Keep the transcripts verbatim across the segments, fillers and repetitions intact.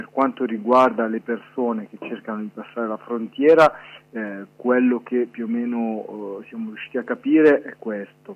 per quanto riguarda le persone che cercano di passare la frontiera, eh, quello che più o meno eh, siamo riusciti a capire è questo.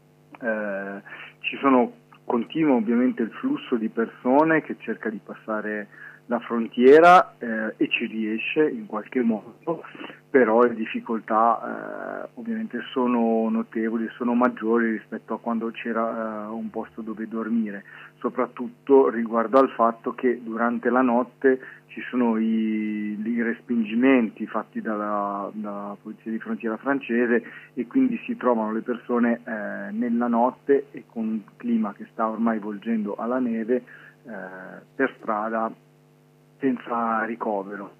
Eh, ci sono, continua ovviamente il flusso di persone che cerca di passare la frontiera eh, e ci riesce in qualche modo, però le difficoltà eh, ovviamente sono notevoli, sono maggiori rispetto a quando c'era eh, un posto dove dormire, soprattutto riguardo al fatto che durante la notte ci sono i, i respingimenti fatti dalla, dalla polizia di frontiera francese e quindi si trovano le persone eh, nella notte e con un clima che sta ormai volgendo alla neve eh, per strada senza ricovero.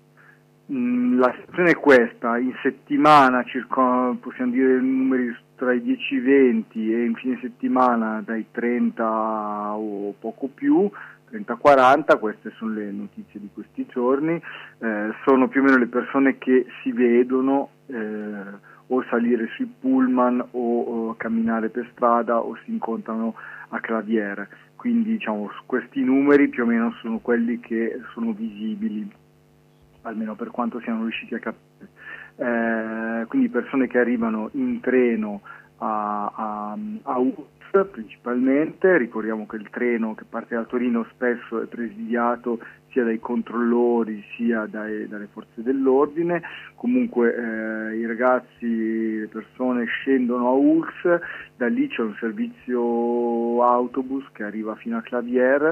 Mm, la situazione è questa: in settimana circa, possiamo dire numeri tra i dieci e i venti, e in fine settimana dai trenta o poco più, trenta quaranta, queste sono le notizie di questi giorni. Eh, sono più o meno le persone che si vedono eh, o salire sui pullman o, o camminare per strada o si incontrano a Claviere. Quindi diciamo questi numeri più o meno sono quelli che sono visibili, almeno per quanto siamo riusciti a capire. Eh, quindi persone che arrivano in treno a, a, a U L S principalmente. Ricordiamo che il treno che parte da Torino spesso è presidiato sia dai controllori sia dai, dalle forze dell'ordine. Comunque eh, i ragazzi, le persone scendono a U L S, da lì c'è un servizio autobus che arriva fino a Claviere,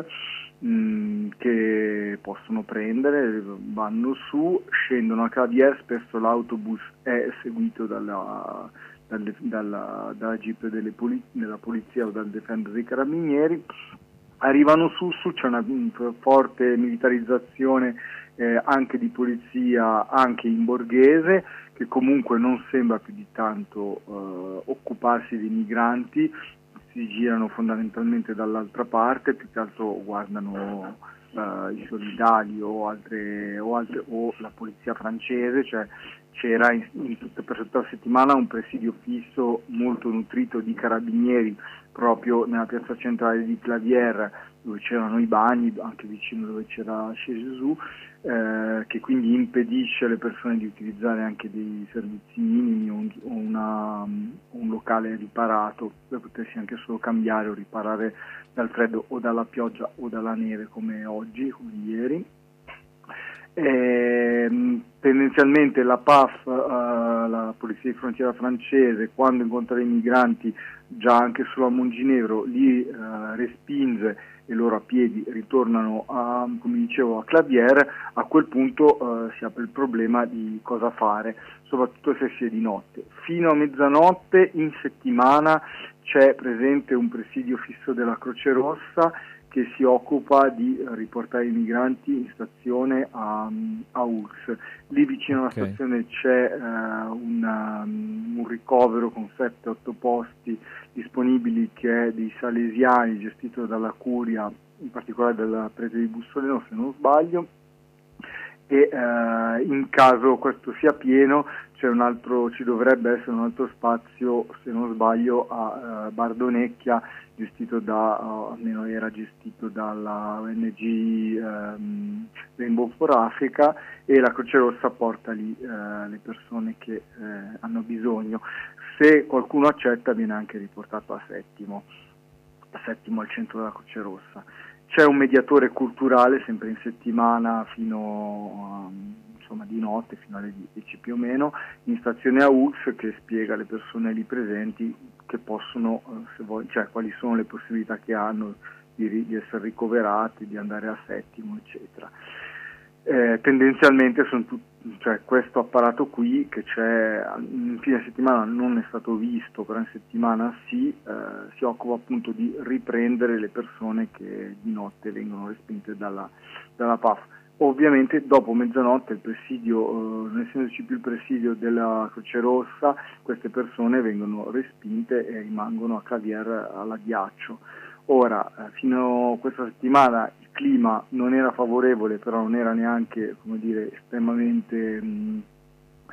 mh, che possono prendere, vanno su, scendono a Claviere, spesso l'autobus è seguito dalla, dalle, dalla, dalla jeep delle poli- della polizia o dal Defender dei carabinieri. Arrivano su, su c'è una forte militarizzazione eh, anche di polizia, anche in borghese, che comunque non sembra più di tanto eh, occuparsi dei migranti, si girano fondamentalmente dall'altra parte, più che altro guardano eh, i solidali o, altre, o, altre, o la polizia francese. Cioè c'era in, in tutta, per tutta la settimana un presidio fisso molto nutrito di carabinieri proprio nella piazza centrale di Claviere, dove c'erano i bagni, anche vicino dove c'era Chez Jésus, eh, che quindi impedisce alle persone di utilizzare anche dei servizi minimi o un, o una, un locale riparato per potersi anche solo cambiare o riparare dal freddo o dalla pioggia o dalla neve, come oggi, come ieri. E, tendenzialmente la P A F, uh, la Polizia di Frontiera francese, quando incontra i migranti già anche sulla Monginevro, li uh, respinge e loro a piedi ritornano a, come dicevo, a Claviere. A quel punto uh, si apre il problema di cosa fare, soprattutto se si è di notte. Fino a mezzanotte in settimana c'è presente un presidio fisso della Croce Rossa che si occupa di riportare i migranti in stazione a, a U L S. Lì vicino alla Okay. stazione c'è uh, una, un ricovero con sette otto posti disponibili, che è dei salesiani, gestito dalla Curia, in particolare dal prete di Bussoleno, se non sbaglio, e uh, in caso questo sia pieno c'è un altro, ci dovrebbe essere un altro spazio, se non sbaglio, a uh, Bardonecchia, gestito da, uh, almeno era gestito dalla O N G um, Rainbow for Africa, e la Croce Rossa porta lì uh, le persone che uh, hanno bisogno. Se qualcuno accetta viene anche riportato a Settimo, a Settimo al centro della Croce Rossa. C'è un mediatore culturale sempre in settimana fino a, insomma, di notte fino alle dieci più o meno, in stazione a U L S, che spiega alle persone lì presenti che possono, se vogliono, cioè quali sono le possibilità che hanno di, di essere ricoverati, di andare a Settimo, eccetera. Eh, tendenzialmente sono tutti, cioè questo apparato qui che c'è in fine settimana non è stato visto, però in settimana sì, eh, si occupa appunto di riprendere le persone che di notte vengono respinte dalla, dalla P A F. Ovviamente dopo mezzanotte il presidio, eh, non essendoci più il presidio della Croce Rossa, queste persone vengono respinte e rimangono a Claviere alla Ghiaccio. Ora, eh, fino a questa settimana il clima non era favorevole, però non era neanche, come dire, estremamente, mh,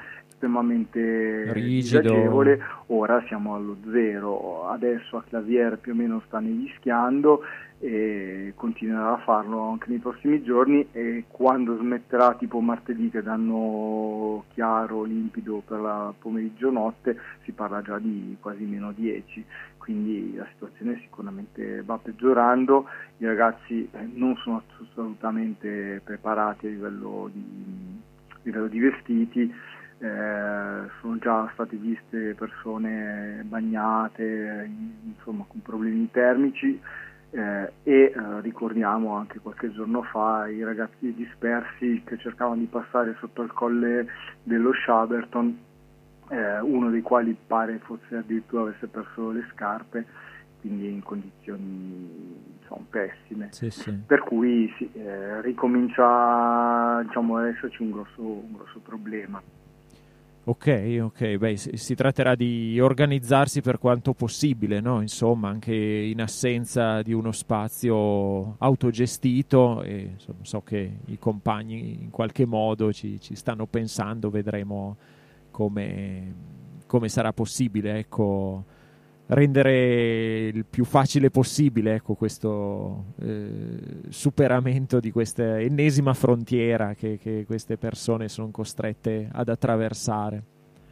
estremamente rigido, disagevole. Ora siamo allo zero, adesso a Claviere più o meno sta nevischiando e continuerà a farlo anche nei prossimi giorni, e quando smetterà, tipo martedì che danno chiaro, limpido per la pomeriggio notte, si parla già di quasi meno dieci, quindi la situazione sicuramente va peggiorando. I ragazzi non sono assolutamente preparati a livello di, a livello di vestiti. Eh, sono già state viste persone bagnate, insomma, con problemi termici, eh, e eh, ricordiamo anche qualche giorno fa i ragazzi dispersi che cercavano di passare sotto il colle dello Shaberton, eh, uno dei quali pare fosse addirittura avesse perso le scarpe, quindi in condizioni, insomma, pessime. Sì, sì. Per cui sì, eh, ricomincia, diciamo, ad esserci un grosso, un grosso problema. Ok, ok, beh, si, si tratterà di organizzarsi per quanto possibile, no? Insomma, anche in assenza di uno spazio autogestito, e insomma, so che i compagni in qualche modo ci, ci stanno pensando, vedremo come, come sarà possibile, ecco, rendere il più facile possibile, ecco, questo eh, superamento di questa ennesima frontiera che, che queste persone sono costrette ad attraversare.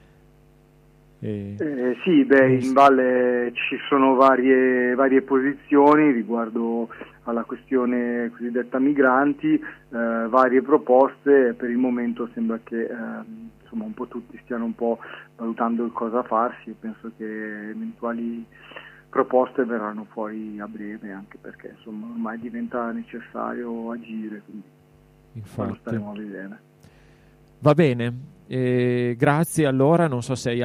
E... Eh, sì, beh, in valle ci sono varie, varie posizioni riguardo alla questione cosiddetta migranti, eh, varie proposte. Per il momento sembra che eh, insomma un po' tutti stiano un po' valutando cosa farsi. Io penso che eventuali proposte verranno fuori a breve, anche perché insomma ormai diventa necessario agire, quindi Infatti. lo staremo a vedere. Va bene, eh, grazie allora, non so se hai